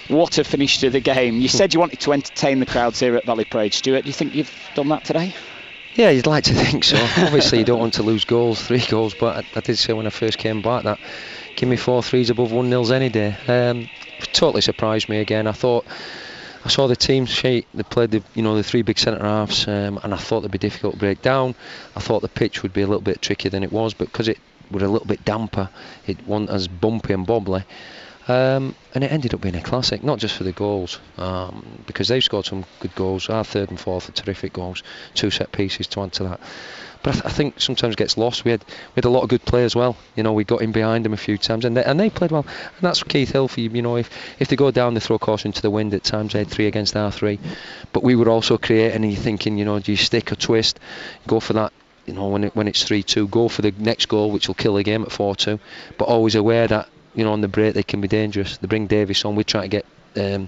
What a finish to the game. You said you wanted to entertain the crowds here at Valley Parade, Stuart. Do you think you've done that today? Yeah, you'd like to think so. Obviously, you don't want to lose goals, 3 goals, but I did say when I first came back that give me 4 threes above 1-0s any day. Totally surprised me again. I saw the team sheet. They played the 3 big centre halves, and I thought they'd be difficult to break down. I thought the pitch would be a little bit trickier than it was, but because it was a little bit damper, it wasn't as bumpy and bobbly. And it ended up being a classic, not just for the goals, because they've scored some good goals. Our third and fourth are terrific goals, 2 set pieces to add to that. But I think sometimes it gets lost. We had a lot of good play as well. We got in behind them a few times, and they played well. And that's Keith Hill for you. If they go down, they throw caution to the wind at times. They had 3 against our 3, but we were also creating. And you're thinking, do you stick or twist? Go for that. When it's 3-2, go for the next goal, which will kill the game at 4-2. But always aware that on the break they can be dangerous. They bring Davis on. We try to get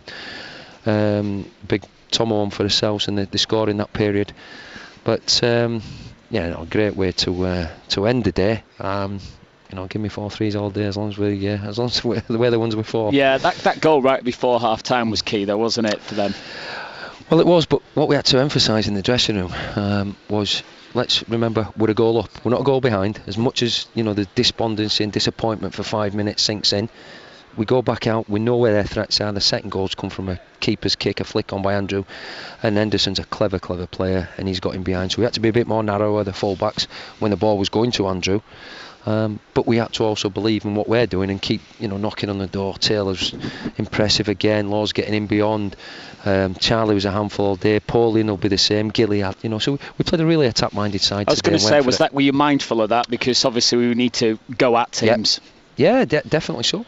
big Tom on for ourselves, and they score in that period. But great way to end the day. Give me 4 threes all day as long as we're the way the ones before. Yeah, that goal right before half time was key though, wasn't it, for them? Well, it was, but what we had to emphasise in the dressing room was, let's remember, we're a goal up. We're not a goal behind. As much as the despondency and disappointment for 5 minutes sinks in, we go back out. We know where their threats are. The second goals come from a keeper's kick, a flick on by Andrew, and Henderson's a clever player, and he's got him behind. So we had to be a bit more narrower, the full-backs, when the ball was going to Andrew. But we had to also believe in what we're doing and keep, knocking on the door. Taylor's impressive again. Law's getting in beyond. Charlie was a handful all day. Pauline will be the same. Gilead, So we played a really attack-minded side. I was going to say, were you mindful of that? Because obviously we need to go at teams. Yeah, definitely so.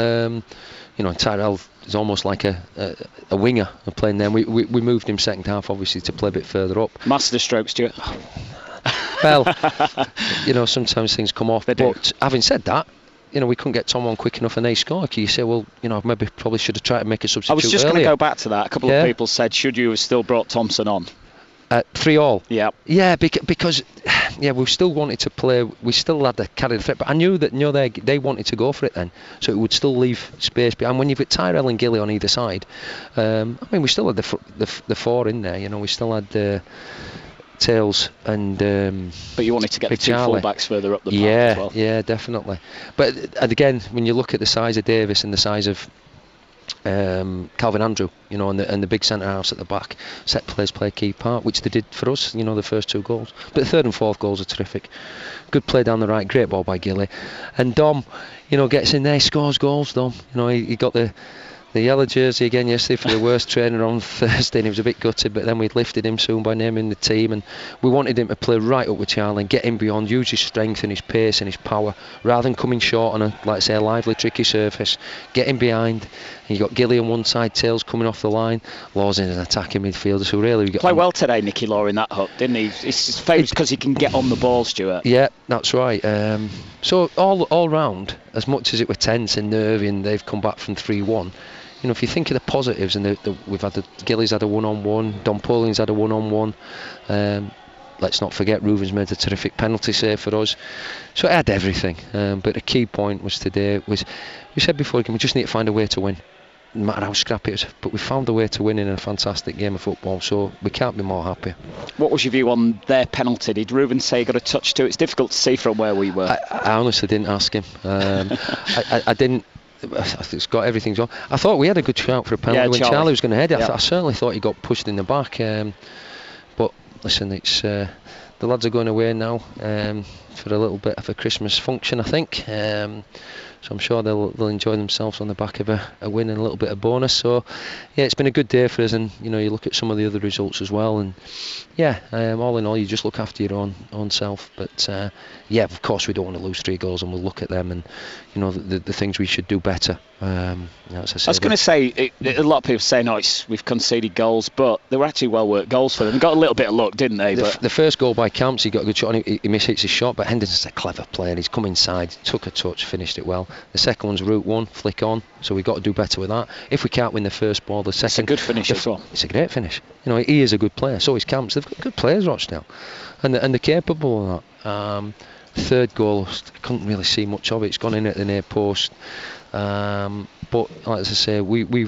Tyrell is almost like a winger playing there. We moved him second half, obviously, to play a bit further up. Master stroke, Stuart. Well, sometimes things come off. But having said that, we couldn't get Tom on quick enough and they scored. You say, well, maybe probably should have tried to make a substitute. I was just going to go back to that. A couple of people said, should you have still brought Thompson on? 3-3. Yeah. Yeah, because we still wanted to play. We still had to carry the threat, but I knew that they wanted to go for it then, so it would still leave space. And when you've got Tyrell and Gilly on either side, we still had the 4 in there. We still had Tails and but you wanted to get the 2 full-backs further up the park as well. Yeah, definitely. But again, when you look at the size of Davis and the size of Calvin Andrew, and the big centre halves at the back, set plays play a key part, which they did for us, the first 2 goals. But the third and fourth goals are terrific. Good play down the right, great ball by Gilly. And Dom, gets in there, scores goals, Dom. He got the yellow jersey again yesterday for the worst trainer on Thursday, and he was a bit gutted, but then we lifted him soon by naming the team, and we wanted him to play right up with Charlie and get him beyond, use his strength and his pace and his power, rather than coming short on a lively, tricky surface. Get him behind, and you got Gilly on one side, Tails coming off the line, Law's in an attacking midfielder, so really we got... Played well today, Nicky Law, in that hook, didn't he? It's famous because he can get on the ball, Stuart. Yeah, that's right. So all round, as much as it were tense and nervy and they've come back from 3-1, if you think of the positives, and we've had Gilly's had a one-on-one, Don Pauline's had a one-on-one. Let's not forget Reuven's made a terrific penalty save for us. So it had everything. But the key point was today we said before, we just need to find a way to win, no matter how scrappy it is. But we found a way to win in a fantastic game of football. So we can't be more happy. What was your view on their penalty? Did Reuven say he got a touch to it? It's difficult to see from where we were. I honestly didn't ask him. I didn't. It's got everything wrong. I thought we had a good shout for a penalty when Charlie was going to head it. I certainly thought he got pushed in the back. But listen, it's the lads are going away now for a little bit of a Christmas function, I think. So I'm sure they'll enjoy themselves on the back of a win and a little bit of bonus. So yeah, it's been a good day for us, and you look at some of the other results as well, and all in all, you just look after your own self. But of course we don't want to lose 3 goals, and we'll look at them and the things we should do better. As I say, I was going to say, a lot of people say, we've conceded goals, but they were actually well-worked goals for them. They got a little bit of luck, didn't they? The first goal by Camps, he got a good shot, and he mishits his shot, but Henderson's a clever player. He's come inside, took a touch, finished it well. The second one's route 1, flick on, so we've got to do better with that. If we can't win the first ball, the second... It's a good finish as well. It's a great finish. He is a good player, so is Camps. They've got good players, Rochdale, and they're capable of that. Third goal, I couldn't really see much of it. It's gone in at the near post. But like I say, we've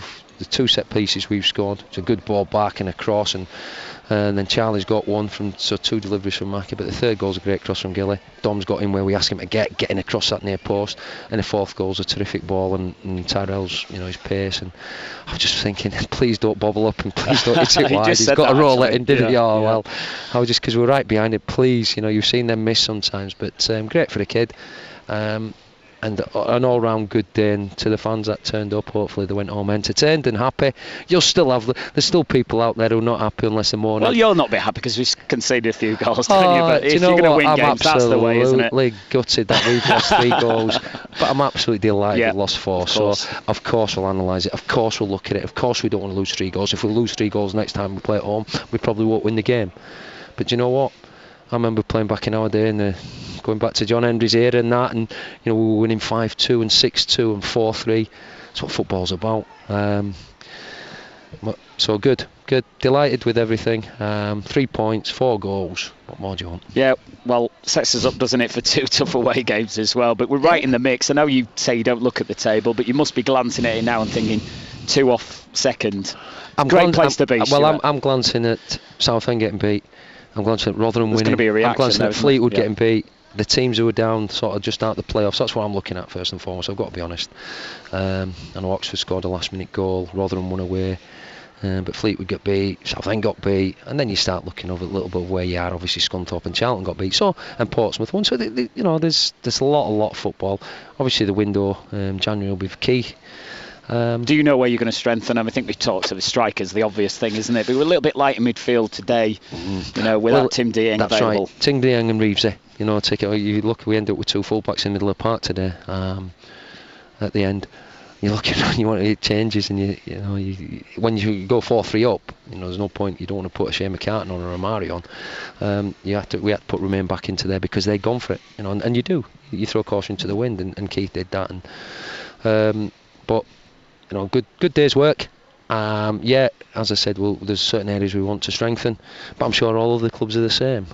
the 2 set pieces we've scored. It's a good ball back and a cross, and then Charlie's got one from 2 deliveries from Mackie, but the third goal's a great cross from Gilly. Dom's got in where we ask him to getting across that near post, and the fourth goal's a terrific ball, and Tyrell's, his pace. And I was just thinking, please don't bobble up and please don't hit it wide. He's got to roll it in, didn't he? Oh, well, I was just, because we're right behind it, please, you've seen them miss sometimes, but great for the kid. And an all-round good day, and to the fans that turned up, hopefully they went home entertained and happy. You'll still there's still people out there who are not happy unless they're mourning. Well, you'll not be happy because we've conceded a few goals, don't you? But if you're going to win games, that's the way, isn't it? I'm absolutely gutted that we've lost 3 goals, but I'm absolutely delighted we've lost 4. So, of course we'll analyse it, of course we'll look at it, of course we don't want to lose 3 goals. If we lose 3 goals next time we play at home, we probably won't win the game. But you know what? I remember playing back in our day and going back to John Henry's era and that, and we were winning 5-2 and 6-2 and 4-3. That's what football's about. So good, delighted with everything. 3 points, 4 goals. What more do you want? Yeah, well, sets us up, doesn't it, for 2 tough away games as well. But we're right in the mix. I know you say you don't look at the table, but you must be glancing at it now and thinking 2 off second. Great place to be. Well, I'm glancing at Southend getting beat. I'm glancing at Rotherham winning. Going to be a reaction, I'm glancing at Fleetwood getting beat. The teams who are down sort of just out the playoffs, that's what I'm looking at first and foremost, I've got to be honest. I know Oxford scored a last minute goal, Rotherham won away, but Fleetwood got beat, Southend got beat, and then you start looking over a little bit of where you are. Obviously Scunthorpe and Charlton got beat, and Portsmouth won, so there's a lot of football. Obviously the window, January will be key. Do you know where you're going to strengthen them? I think we've talked to the strikers, the obvious thing, isn't it? But we're a little bit light in midfield today, without Tim Deang that's available. Right. Tim Deang and Reevesy. You look, we end up with 2 full-backs in the middle of the park today. At the end, you look at you want it changes, and when you go 4-3 up, there's no point. You don't want to put a Shane McCartan on or a Mari on. We had to put Remain back into there because they'd gone for it. And you do. You throw caution to the wind, and Keith did that. But good day's work. As I said, there's certain areas we want to strengthen, but I'm sure all of the clubs are the same.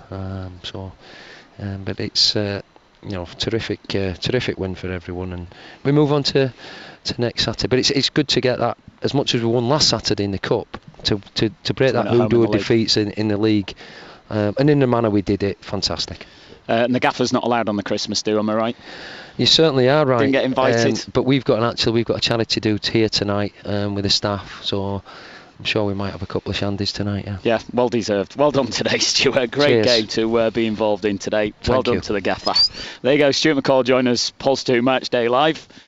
But it's terrific win for everyone, and we move on to next Saturday. But it's good to get that, as much as we won last Saturday in the cup, to break that voodoo of defeats in the league, and in the manner we did it, fantastic. And the gaffer's not allowed on the Christmas do, am I right? You certainly are right. Didn't get invited. But we've got a charity do here tonight with the staff, so I'm sure we might have a couple of shandies tonight. Yeah, well deserved. Well done today, Stuart. Great game to be involved in today. Well done to the gaffer. There you go, Stuart McCall joining us, Pulse 2 Match Day Live.